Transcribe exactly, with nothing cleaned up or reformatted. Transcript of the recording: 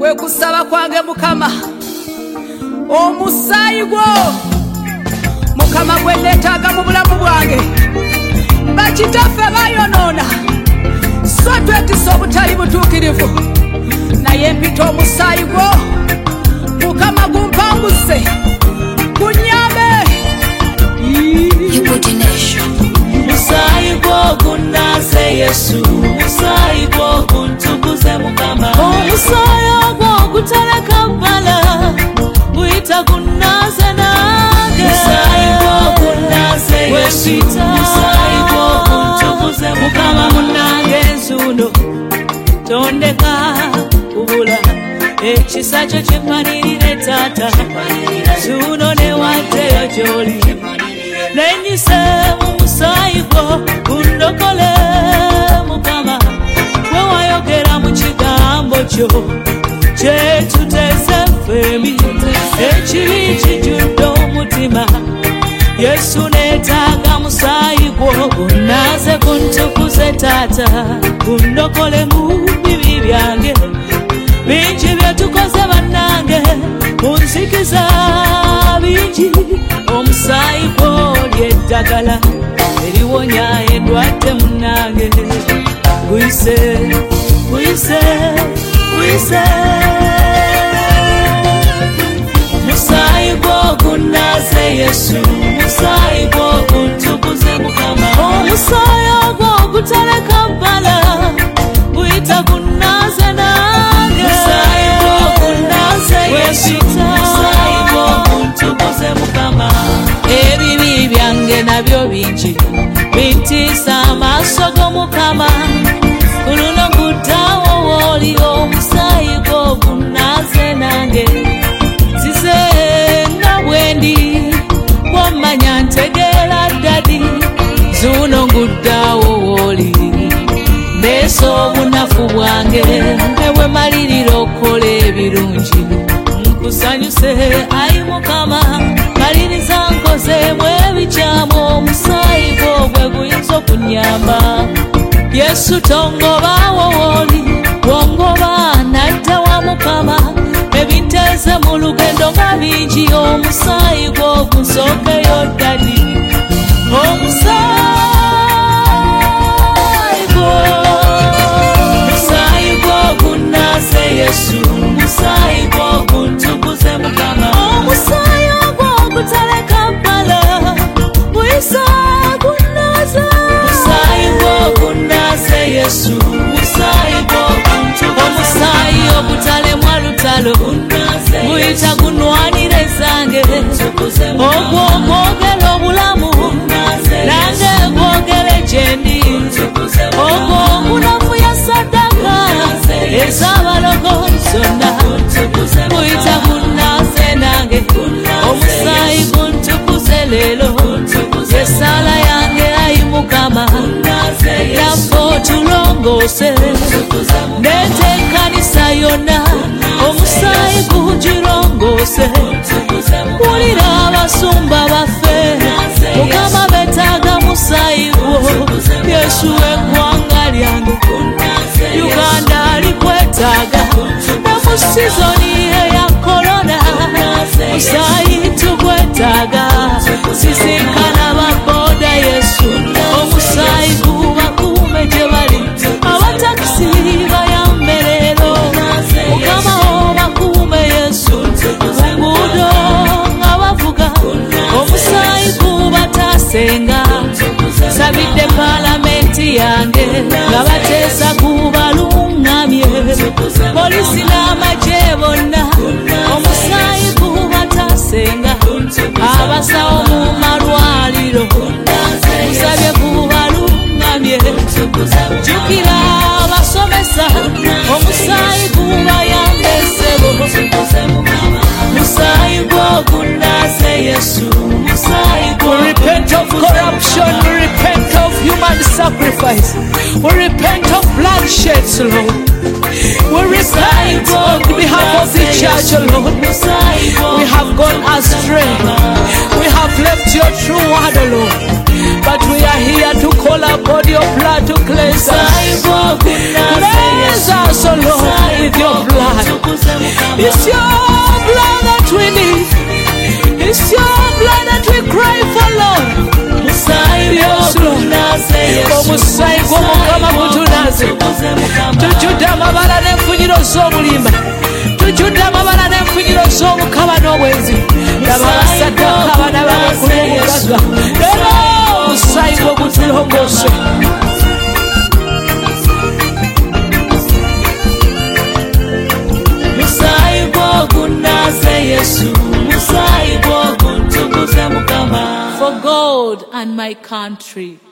kwe kusaba kwange Mukama omusaayi gwo Mukama gwe neetaaga mu bulamu bwange bakitaffe bayonoona so twetisa obutali butuukirivu naye mpita omusaayi gwo Mukama gumpanguse gunyambe musaayi gwo gunnaze Yesu musaayi gwo guntukuze Mukama omusaayi gwo gutaleka bbala guyita gunnaze nange musaayi gwo gunnaze Yesu musaayi gwo guntukuze Mukama munnange nzuno tondeka kubula ekisa kyo kimpanirire taata zuno newaddeyo gy'oli nenyise mu musaayi gwo gundokole Mukama gwe wayogera mu kigambo kyo kyetuteze ffembi ekibi kijjudde omutima Yesu neetaaga musaayi gwo gunnaze guntukuze taata gundokole mu bibi byange bingi byetukoze bannange munzikiza bingi omusaayi gwo lyeddagala eriwonya endwadde munnange guyise guyise guyise musaayi gwo gunnaze Yesu musaayi gwo guntukuze Mukama omusaayi gwo gutaleka bbala guyita gunnaze nange musaayi gwo gunnaze Yesu musaayi gwo guntukuze Mukama ebibi byange nabyo bingi bintiisa amaaso go Mukama kuluno guddawo wooli omusaayi gwo gunnaze nange zize nga bwendi wamanya ntegeera ddadi zuno nguddawo wooli mbeesa obunafu bwange ewe malirira okukola ebirungi nkusanyuse ayi Mukama maliriza nkozeemu ebikyamu omusaayi gwo gwe guyinza okunyamba Yesu tongobaawo wooli wongoba nadda wa Mukama ebinteeze mu lugendo nga bingi omusaayi gwo gunsookeyo ddadi omusaayi gwo musaayi gwo gunnaze Yesu musaayi gwo guntukuze Mukama omusaayi gwo gutaleka bbala guyisa gunnaze musaayi gwo gunnaze Yesu musaayi gwo guntukuze omusaayi ogutalemwa lutalo guyita gunwanira ezange ogwo gwogera obulamu nange gwogere gyendi ogwo gunafuya saddaka ez'abalogo zonna guyita gunnaze nange omusaayi guntukuze leero yesaala yange ayi Mukama naffe otulongoose n'enteekanisa yonna omusaayi gugirongoose wulira abasumba baffe Mukama beetaaga musaayi gwo Yesu eggwanga lyange Uganda alikwetaaga ne mu sizoni eya korona musaayi tugwetaaga sisinkana baboda Yesu omusaayi gubakuume gye bali abatakisi bayambe leero Mukama obakuume Yesu nguudo nga bavuga omusaayi gubataasenga sabidde paalamenti yange nga bateesa gubalungamye polisi n'amagye bonna omusaayi gubataasenga abasawo mu malwaliro musabye gubalungamye jjukira abasomesa omusaayi gubayambe ssebo musaayi gwo gunnaze Yesu musaayi gwo we repent of corruption we repent of human sacrifice we repent of bloodshed Lord we repent on behalf of the church Lord we have gone astray we have left your true word Lord but we are here to call upon your blood to cleanse us. Cleanse us, O Lord, with your blood. It's your blood that we need. It's your blood that we cry for, Lord. Yes, Lord. Omusaayi gw'Omukama gutunaze. Tujjudde amabala n'enfunyiro z'obulimba. Tujjudde amabala n'enfunyiro z'obukaba n'obwenzi. Laba abasaddaka abaana b'abakulu omugagga. Era omusaayi gwo gutulongoose. Musaayi gwo gunaze Yesu. Musaayi gwo guntukuze Mukama. For God and my country.